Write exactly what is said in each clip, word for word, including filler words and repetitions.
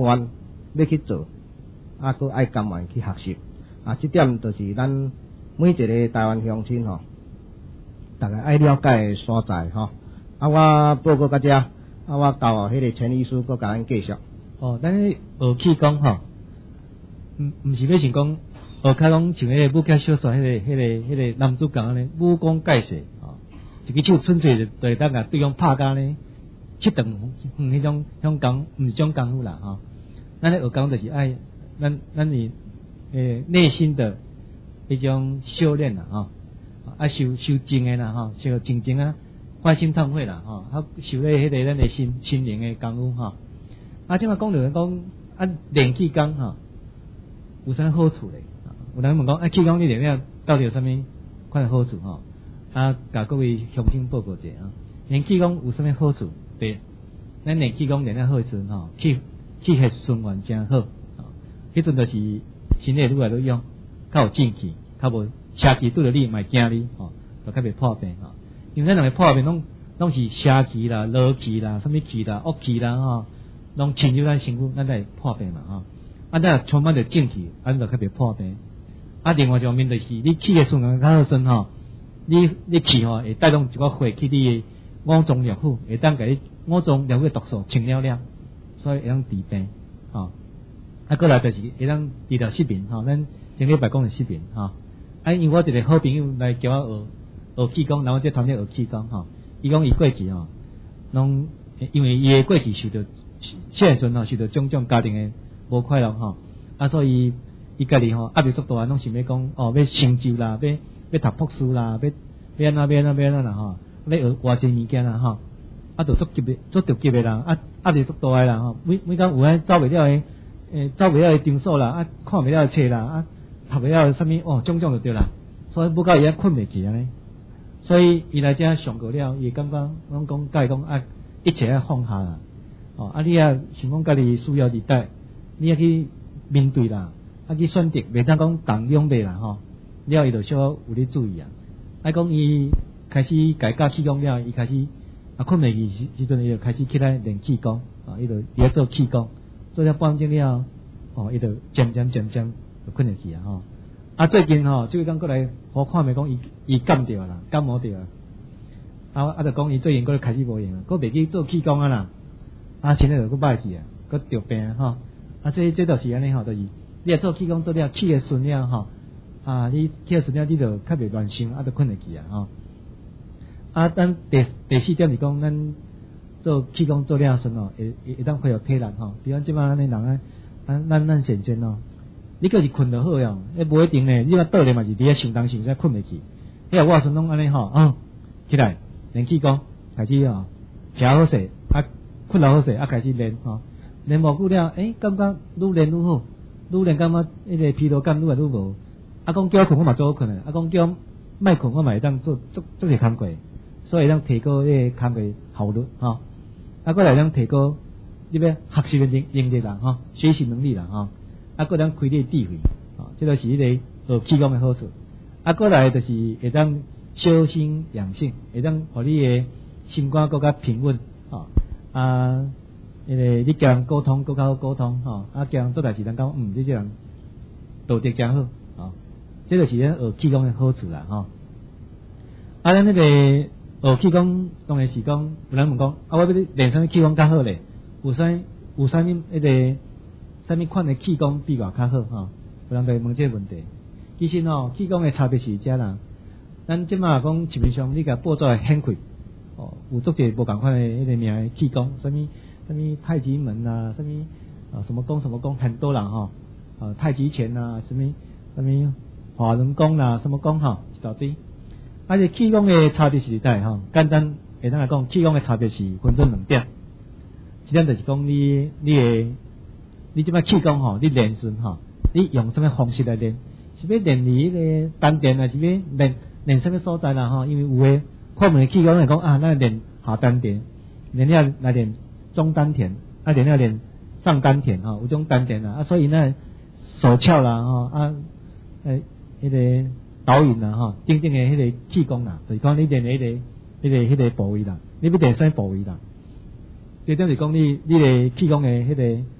愿要去做，啊，佮爱甘愿去学习，啊，这点就是咱每一个台湾乡亲吼，大家爱了解的所在吼。啊，我报告到这，啊，我交迄个陈医师佮甲咱继续。 哦，咱学气功吼，毋毋是要想讲学开讲像迄个武侠小说迄、那个迄、那个迄、那个男主角呢，武功盖世哦，一个手纯粹就对当甲对方拍架呢，七顿嗯迄种种功，毋是种功夫啦吼。咱咧学功就是爱咱咱你诶内心的迄种修炼啦吼，啊修修静诶啦吼，修静静啊，换心忏悔啦吼，啊修咧迄个咱的心心灵诶功夫吼。啊，即马讲着讲啊练气功吼，有啥好处咧？有人问讲啊，气功你练了到底有啥物款好处吼？啊，甲各位乡亲报告者啊，练气功有啥物好处？对，咱练气功练了好时阵吼，气气血循环真好，迄阵就是身体愈来愈勇，较有正气，较无邪气拄着你，嘛惊你吼，就较袂破病吼。因为咱两个破病拢拢是邪气啦、劳气啦、啥物气啦、恶气啦吼。拢侵入咱身躯，咱才破病嘛吼。啊，咱充满着正气，咱就特别破病。啊，另外一方面就是你气嘅循环较好顺吼，你你气吼会带动一个火去你嘅五脏六腑，会当甲你五脏六腑毒素清了了，所以会当治病吼。啊，过来就是会当治疗失眠吼，咱前礼拜讲的失眠吼。啊，因为我一个好朋友来叫我学学气功，然后即团咧学气功吼，伊讲伊过去吼，拢因为伊嘅过去受到现阵吼，受到种种家庭诶无快乐吼，啊，所以伊家己吼压力足大，拢想要讲哦，要成就啦，要要读博士啦，要要安怎要安怎要安怎啦吼，要学偌济物件啦吼，啊，就足急诶，足着急诶啦，啊，压力足大诶啦吼，每每工有诶走袂了诶，诶，走袂了诶场所啦，啊，看袂了册啦，啊，读袂了啥物哦，种种就对啦，所以不到伊啊困袂去安尼，所以伊来遮上过了，伊感觉拢讲甲伊讲啊，一切啊放下啦。哦，啊，你啊想讲家己需要伫代，你也去面对啦，啊去选择，袂当讲同两边啦吼。了伊就小有咧注意啊。啊讲伊开始家教气功了，伊开始啊困袂去时阵，伊就开始起来练气功，啊，伊就咧做气功，做了半钟了，哦，伊就渐渐渐渐就困会去啊吼。啊最近吼，最近过来好看袂讲伊伊感着啦，感冒着啊，啊啊就讲伊最近过来开始无用啊，佫袂去做气功啊啦。啊，现在就佫歹去啊，佫着病吼。啊，这这就是安尼吼，就是你做气功做了，气会顺了吼。啊，你气会顺了，你就较袂乱想，啊，就困会去啊吼。啊，咱第第四点是讲，咱做气功做了顺哦，会会当恢复体力吼。比方即摆安尼人啊，咱咱咱先先哦，你个是困得好呀，迄无一定呢。你若倒咧嘛是伫遐想当时才困袂去。迄个我算拢安尼吼，啊，起来练气功，开始哦，吃好势啊。困了好势，啊开始练吼，练无久了，诶，感觉愈练愈好，愈练感觉迄个疲劳感愈来愈无。啊，讲叫我困我嘛做好困诶，啊讲叫莫困我嘛会当做做做些工课，所以当提高迄个工课效率吼。啊，过来当提高你要学习诶能能力啦吼，学习能力啦吼。啊，过当开你智慧，吼，这个是迄个学气功诶好处。啊，过来就是会当修心养性，会当互你诶心肝更加平稳吼。啊，迄个你甲人沟通，更较好沟通吼。啊，甲人做代志，人讲嗯，你这人道德真好吼。这就是咱学气功的好处啦吼。啊，咱那个学气功当然是讲，有人问讲，啊，我要练啥物气功较好咧？有啥有啥物迄个啥物款的气功比较较好吼？有人会问这个问题。其实吼，气功的差别是遮啦。咱即马讲市面上你甲报纸会显开。哦，有足侪无共款的迄个名的气功，什么什么太极门啊，什么啊什么功什么功很多啦吼，啊太极拳啊，什么什么华轮功啦，什么功吼一大堆。啊，这气功的差别是在吼，简单会当来讲，气功的差别是分做两点，一点就是讲你你的你即摆气功吼，你练顺吼，你用什么方式来练？是要练你迄个丹田，还是要练练什么所在啦吼？因为有诶。看门气功来讲啊，那练下丹田，练了来练中丹田，啊练了练上丹田哈，有种丹田啊，啊所以呢手窍啦哈啊诶迄个导引啦哈，等等的迄个气功啦，就是讲你练迄个迄个迄个部位啦，你要练啥部位啦？这点是讲你你的气功的迄个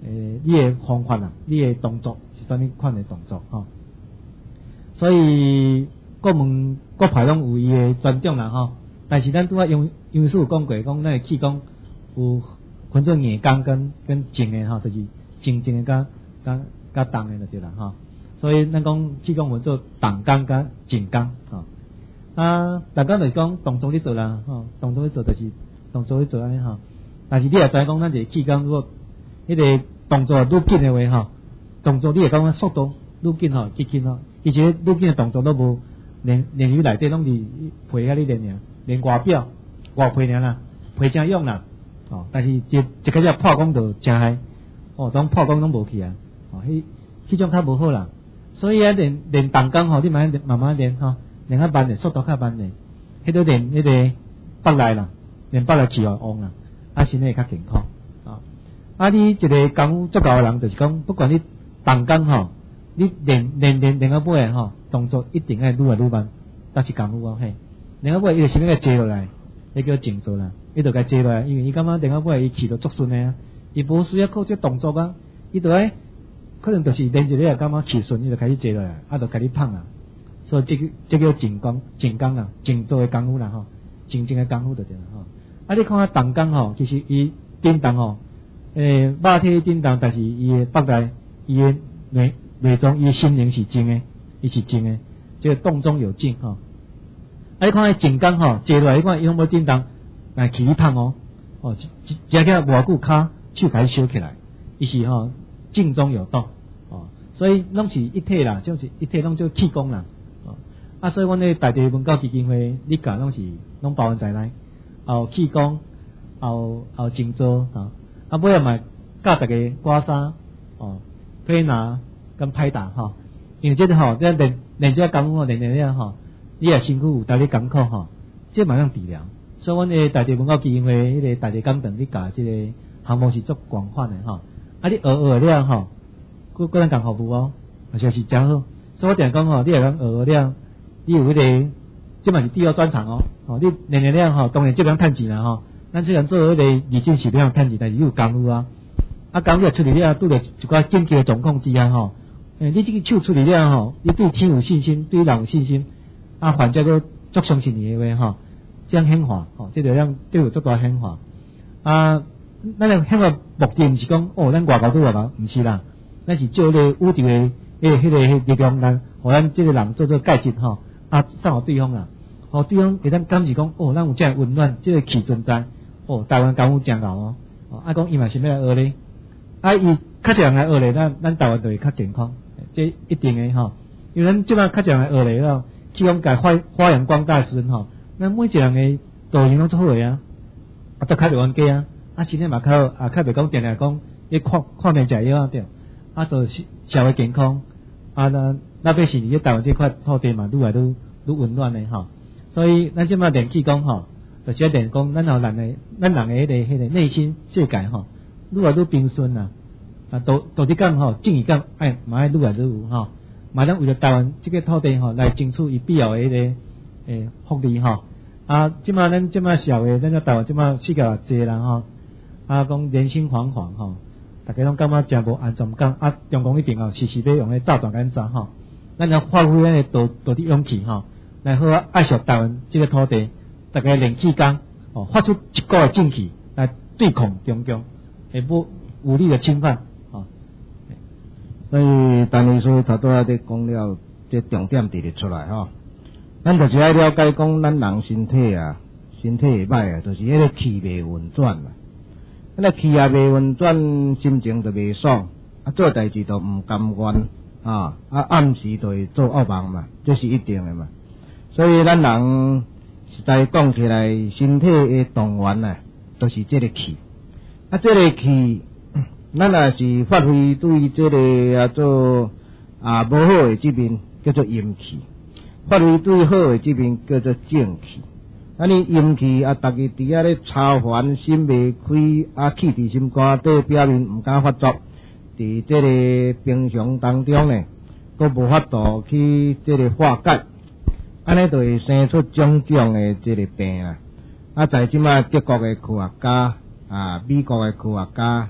诶，你的方法啊，你的动作是啥物款的动作吼？所以各门各派拢有伊的专长啦吼。但是咱拄啊用用书有讲过，讲咱的气功有分做硬功跟跟静的吼，就是静静的甲甲甲动的就对啦吼。所以咱讲气功分做动功甲静功吼。啊，动功就是讲动作咧做啦吼，动作咧做就是动作咧做安尼吼。但是你也知讲，咱这气功如果迄个动作愈紧的话吼，动作你会讲速度愈紧吼，极紧吼，而且愈紧的动作都无练练于内底拢是陪遐你练尔。练外表外皮尔啦，皮真用啦，哦，但是一一个只破功就真害，哦，当破功拢无去啊，哦，迄迄种较无好啦，所以啊练练动功吼，你慢慢慢慢练吼，练较慢的，速度较慢的，迄都练迄个腹内啦，练腹内气外旺啦，啊身体会较健康，啊，啊你一个功夫足够的人，就是讲不管你动功吼，你练练练练到尾吼，动作一定爱愈来愈慢，但是功夫哦嘿。练到尾，伊就想要坐落来，迄叫静坐啦。伊就该坐落来，因为伊感觉练到尾，伊气就足顺的啊。伊无需要靠这动作啊，伊就爱可能就是练一个感觉气顺，伊就开始坐落来，啊，就开始胖啊。所以这个这叫静功，静功啦，静坐的功夫啦吼，静静的功夫就对啦吼。啊，你看下动功吼，其实伊叮当吼，诶，肉体叮当，但是伊的腹内，伊的内内脏，伊的心灵是静的，伊是静的，这个动中有静吼。啊！你看伊静功吼，坐落来，你看伊拢要叮当，来起伊胖哦，哦，一只个偌久骹手开始烧起来，伊是吼静中有动，哦，所以拢是一体啦，就是一体拢叫气功啦，哦，啊，所以阮咧大地文教基金会，你讲拢是拢包含在内，后气功，后后静坐，吼，啊，尾啊嘛教大家刮痧，哦，推拿跟拍打，吼，因为这个吼，这练练这功夫吼，练练练吼。你也辛苦有大家艰苦吼，这马上治疗。所以阮诶大地文教基金会迄个大地讲堂，你教即个项目是足广泛诶吼。啊，你学学了吼，佫佫咱讲服务哦，而且是真好。所以我定讲吼，你若讲学学了，你有迄个，即嘛是第二专长哦。哦，你练练了吼，当然即样趁钱啦吼。咱虽然做迄个二进是要趁钱，但是你有功夫啊。啊，功夫出嚟了，拄着一寡紧急诶状况之下吼，诶，你即个手出嚟了吼，你对天有信心，对人有信心。啊，患者个足相信你诶话吼，这样显化吼，这就让对有足大显化。啊，咱个显化目的毋是讲哦，咱外交对外交，毋是啦，咱是借迄个宇宙诶迄迄个迄力量，咱互咱这个人做做介入吼，啊，送互对方啦，互对方会当感觉讲哦，咱有这样温暖，这个气存在，哦，台湾功夫真牛哦，啊，讲伊嘛是要来学咧，啊，伊较侪人来学咧，咱咱台湾就会较健康，这一定诶吼，因为咱即摆较侪人来学咧咯。气功界发发扬光大时阵吼，咱每一个人诶导演拢做好诶啊，啊都较袂冤家啊，啊身体嘛较好，啊较袂讲定定讲，你看看面食药啊对，啊做社会健康，啊那那边是伫台湾这块土地嘛，愈来愈愈温暖诶吼，所以咱即摆练气功吼，就是练讲咱后人诶，咱人诶迄个迄个内心世界吼，愈来愈平顺啦，啊道道德感吼，正义感哎嘛爱愈来愈有吼。嘛，咱为了台湾这个土地吼，来争取伊必要的迄个诶福利吼。啊，即马咱即马社会，咱个台湾即马世界偌济人吼，啊讲人心惶惶吼，大家拢感觉真无安全感。啊，中共迄边吼，时时要用迄炸弹干炸吼，咱要发挥咱个道道德勇气吼，来好爱惜台湾这个土地，大家练气功吼，发出一股的正气来对抗中共诶不武力的侵犯。 所以，陈医师头拄仔咧讲了，这重点直直出来吼。咱就是爱了解讲，咱人身体啊，身体会歹啊，就是迄个气未运转嘛。迄个气也未运转，心情就未爽，啊做代志就毋甘愿啊，啊暗时就会做噩梦嘛，这是一定的嘛。所以咱人实在讲起来，身体的动员啊，都是这个气。啊，这个气。咱也是发挥对这个啊做啊无好的这面叫做阴气，发挥对好的这面叫做正气。啊，你阴气啊，逐个伫遐咧操烦，心未开，啊气伫心肝底表面毋敢发作，伫这个平常当中呢，都无法度去这个化解，安尼就会生出种种的这个病啊。啊，在即卖德国的科学家啊，美国的科学家。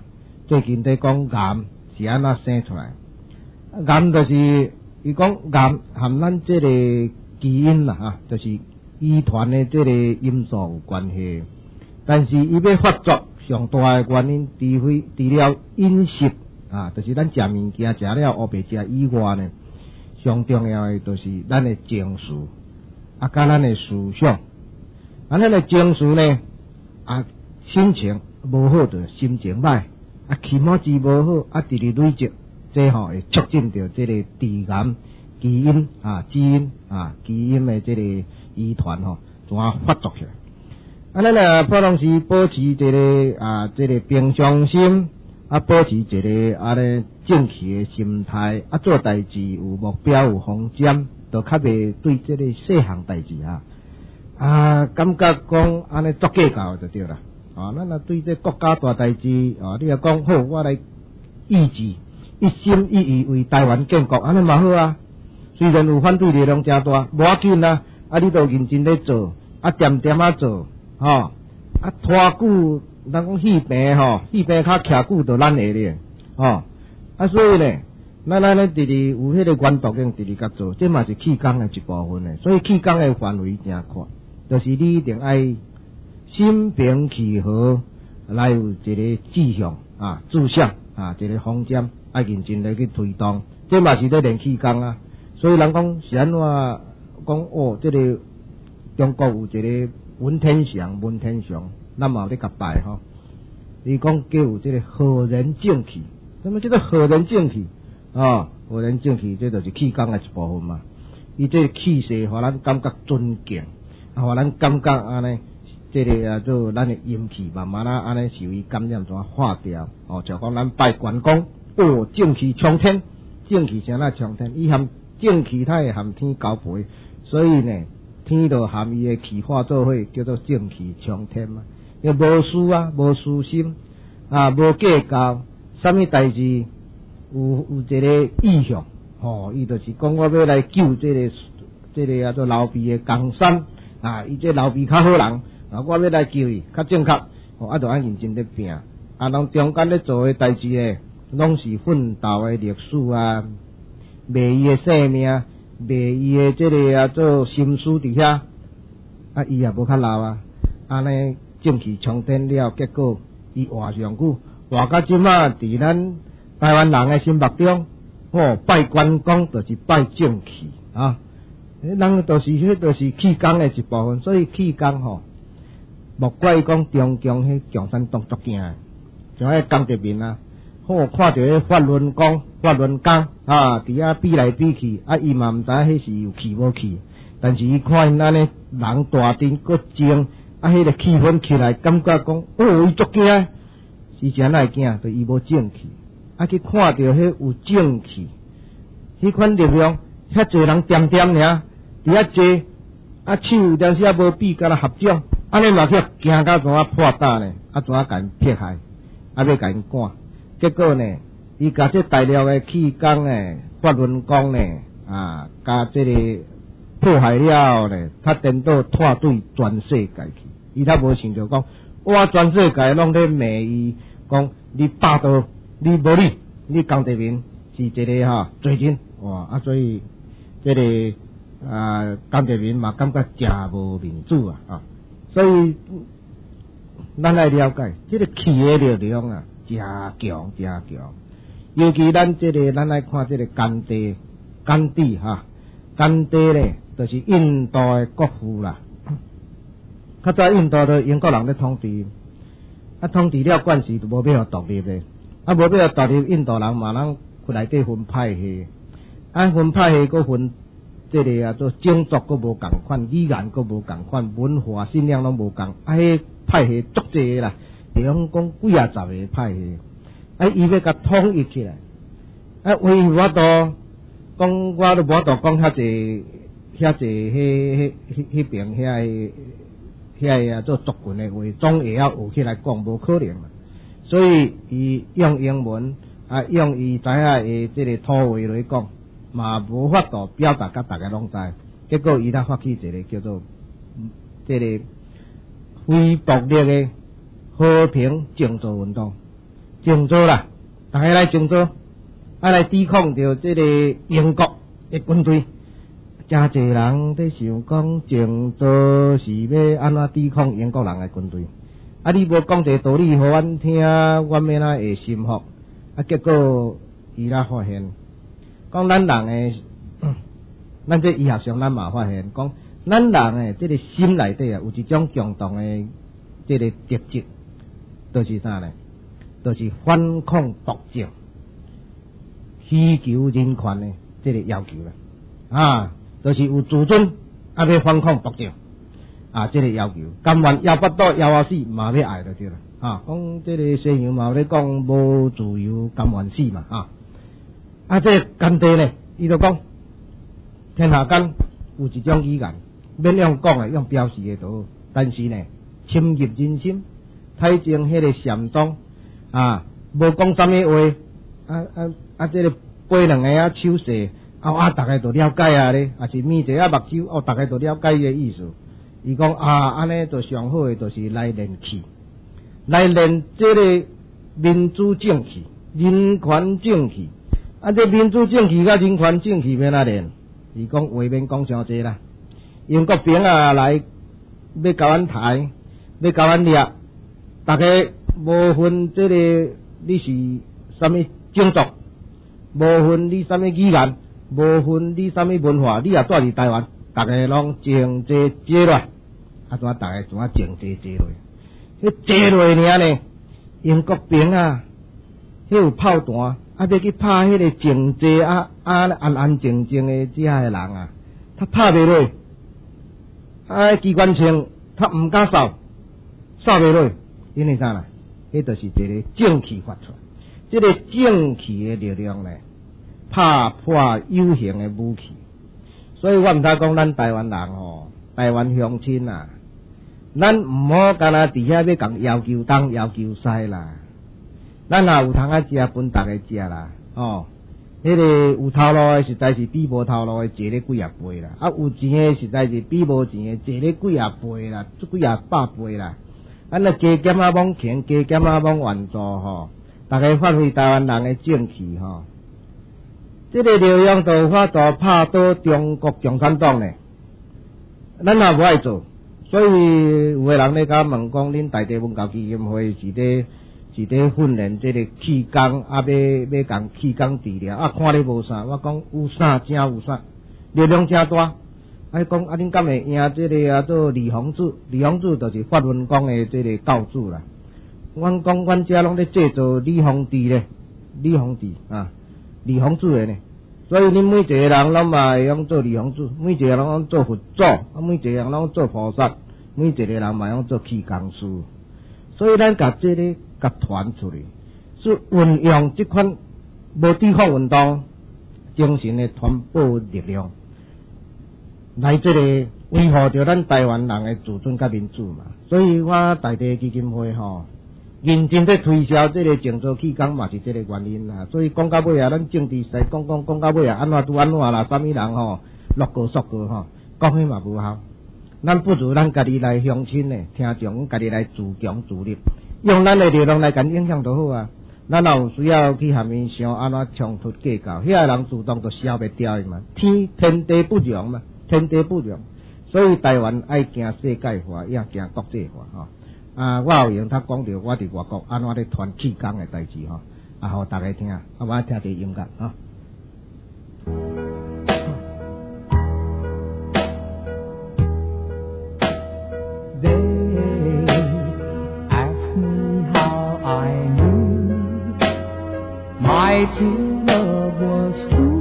最近在讲癌是安怎生出来？癌就是伊讲癌含咱这个基因啦哈，就是遗传的这个因素有关系。但是伊要发作上大的原因，除非除了饮食啊，就是咱食物件食了乌白食以外呢，上重要的就是咱的情绪啊，甲咱的思想。啊，咱的情绪呢啊，心情无好就心情歹，啊，气毛质无好啊，直直累积，这吼会促进着这个致癌基因啊、基因啊、基因的这个遗传吼，怎啊发作起来？啊，咱啊普通时保持一个啊，这个平常心啊，保持一个啊咧正气的心态啊，做代志有目标有方针，就较袂对这个细项代志啊啊，感觉讲安尼做计较就对啦。啊，咱啊对这国家大代志啊，你若讲好，我来意志一心一意为台湾建国，安尼嘛好啊。虽然有反对力量真大，无要紧啊，啊你都认真咧做，啊点点啊做。吼、哦，啊拖久，咱讲肺病吼，肺病较徛久就咱会咧，吼、哦，啊所以咧，咱咱咧直直有迄个原则性直直甲做，这嘛是气功的一部分咧。所以气功的范围真宽，就是你一定爱心平气和，来有一个志向啊、志向啊，一个方针，爱认真来去推动，这嘛是咧练气功啊。所以人讲是安怎讲哦，这个中国有一个。文天祥，文天祥，咱嘛有咧甲拜吼。伊讲叫有这个和人正气，什么叫做和人正气？哦，和人正气，这就是气功的一部分嘛。伊这个气势，互咱感觉尊敬，啊，互咱感觉安尼，这个啊，做咱的阴气慢慢啊，安尼受伊感染怎化掉？哦，就讲咱拜关公，哦，正气冲天，正气啥那冲天？伊含正气，它会含天交配，所以呢。天就含伊的气化做伙，叫做正气冲天嘛。又无私啊，无私心啊，无计较，啥物代志有有一个意向，吼、哦，伊就是讲我要来救这个这个啊做老毕的江山啊，伊这老毕较好人啊，我要来救伊，较正确，哦，啊，就按认真咧拼，啊，拢中间咧做的代志咧，拢是奋斗的历史啊，卖伊的生命。卖伊的这个啊做心思伫遐，啊伊也无较老啊，安尼正气冲天了，结果伊活上久，活到即马伫咱台湾人的心目中，哦拜关公就是拜正气啊，人都是迄都是气功的一部分，所以气功吼，莫怪讲中共迄共产党足惊的，像迄江泽民啊。好看到迄法轮功，法轮功啊，伫遐比来比去，啊，伊嘛毋知迄是有气无气，但是伊看因安尼人大阵搁静，啊，迄个气氛起来，感觉讲，哦，伊足惊，是真来惊，就伊无正气，啊，去看到迄有正气，迄款力量，遐侪人点点尔，伫遐坐，啊，手有当时啊无比，甲他合掌，安尼嘛去惊到怎啊破胆呢？啊，怎啊甲因撇开，啊，要甲因赶。结果呢，伊甲这大陆的气功呢、法轮功呢，啊，甲这个破坏了呢，他颠倒拖对全世界去。伊他无想着讲，我全世界拢咧骂伊，讲你霸道，你无理，你江泽民是一个哈罪人，哇！啊，所以这个啊江泽民嘛感觉真无民主啊，啊，所以咱来了解这个气的力量啊。真强真强，尤其咱这个咱来看这个甘地，甘地哈，甘地咧，就是印度的国父啦。较早印度都英国人咧统治，啊统治了惯时就无要互独立咧，啊无要互独立，印度人嘛人去内底分派系，啊分派系个分这个啊做种族个无共款，语言个无共款，文化信仰拢无共，啊迄派系足济啦。比方讲几啊十个派系，啊，伊要甲统一起来，啊，为我都讲，我都无度讲遐济遐济迄迄迄边遐遐啊做族群的话，总会晓学起来讲，无可能嘛。所以伊用英文啊，用伊知影的这个土话来讲，嘛无法度表达甲大家拢知。结果伊才发起一个叫做这个非暴力的。和平静坐运动， 静坐啦，大家来静坐，啊来抵抗着这个英国的军队。真侪人在想讲静坐是要安怎抵抗英国人的军队，啊你无讲这道理互阮听，阮要哪会信服？啊结果伊拉发现，讲咱人诶，嗯、咱这医学上咱嘛发现，讲咱人诶这个心内底啊有一种共同诶这个特质，就是啥呢？就是反抗独占、希求人权诶这个要求啦，啊。就是有自尊，啊要反抗独占，啊这个要求，甘愿要不到要我死，嘛要爱就对啦。啊，讲这个西洋嘛咧讲无自由，甘愿死嘛啊。啊这个甘地呢，伊就讲天下间有一种语言，免用讲诶，用表示诶都好，但是呢，深入人心，太正迄个禅宗啊，无讲啥物话，啊啊啊这个背两个啊手势。啊啊！大家都了解啊咧，啊是眯一下目睭，哦，大家都了解伊个意思。伊讲啊，安尼就上好诶，就是来练气，来练这个民主正气、人权正气。啊，这民主正气甲人权正气要哪练？伊讲话免讲伤济啦。英国兵啊来要甲阮抬，要甲阮掠，大家无分这个你是啥物种族，无分你啥物语言。无分你啥物文化，你也住伫台湾，大家拢静坐坐落，啊怎大家怎啊静坐坐落？迄坐落尔呢？英国兵啊，迄有炮弹，啊要去拍迄个静坐啊啊安安静静诶遮个人啊，他拍袂落，啊机关枪他毋敢扫，扫袂落，因为啥啦？迄就是一个正气发出来，这个正气诶力量呢？拍破有形的武器，所以我毋知讲咱台湾人吼，台湾乡亲啊，咱毋好干那伫遐要讲要求东要求西啦，咱也有通啊食分逐个食啦，哦，迄、那个有头路的实在是比无头路的坐咧几啊倍啦，啊有钱的实在是比无钱的坐咧几啊倍啦，几啊百倍啦，咱啊加减啊往前，加减啊往援助吼，大家发挥台湾人的正气吼。这个力量就法度拍倒中国共产党呢，咱也无爱做，所以有个人咧甲问讲，恁大地文教基金会是咧是咧训练这个气功，啊要要讲气功治疗，啊看咧无啥，我讲有啥真有啥，力量真大。啊讲啊恁敢会赢这个啊做李洪志，李洪志就是法轮功的这个教主啦。阮讲阮遮拢咧制作李洪志咧，李洪志啊。李洪志的呢，所以恁每一个人拢嘛会用做李洪志，每一个人拢做佛祖，啊每一个人拢做菩萨，每一个人嘛用做气功师，所以咱甲这个甲传出去，是运用这款无抵抗运动精神的传播力量，来这个维护着咱台湾人的自尊甲民主嘛。所以我大地基金会吼。认真在推销这个静坐气功嘛是这个原因啦，所以讲到尾啊，咱政治在讲讲讲到尾啊，安怎拄安怎啦，啥物人吼，落过缩过吼，讲迄嘛无效。咱不如咱家己来乡亲呢，听众家己来自强自立，用咱的力量来甲影响就好啊。咱若有需要去下面想安怎冲突计较，遐个人自动就消灭掉伊嘛。天天地不容嘛，天地不容，所以台湾爱行世界化，也行国际化吼。啊，我有用他讲到我伫外国安怎咧传气功的代志吼，啊，互大家听，啊，我听啲音乐啊。They asked me how I knew my true love was true.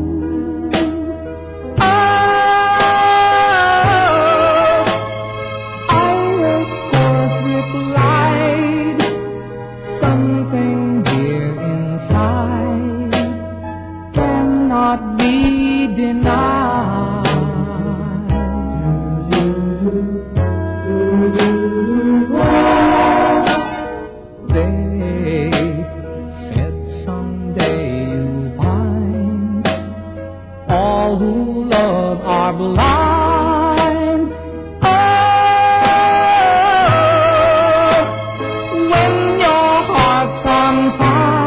Fire.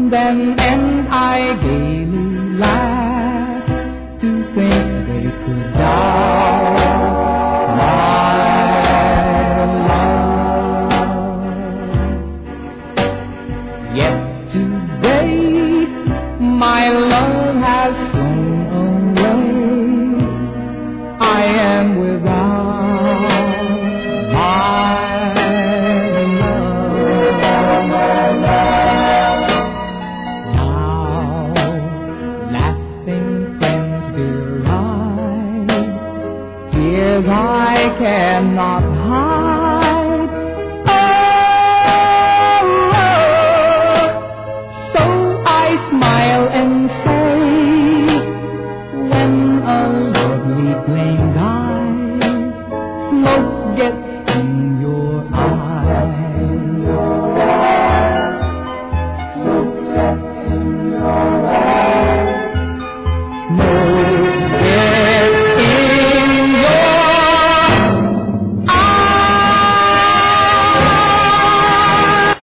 them, and I gaily laugh to think they could doubt my love. Yet today my love has flown away. I am without my love. Now laughing friends deride, tears I cannot hide. Oh, so I smile and say, when a lovely flame dies, smoke gets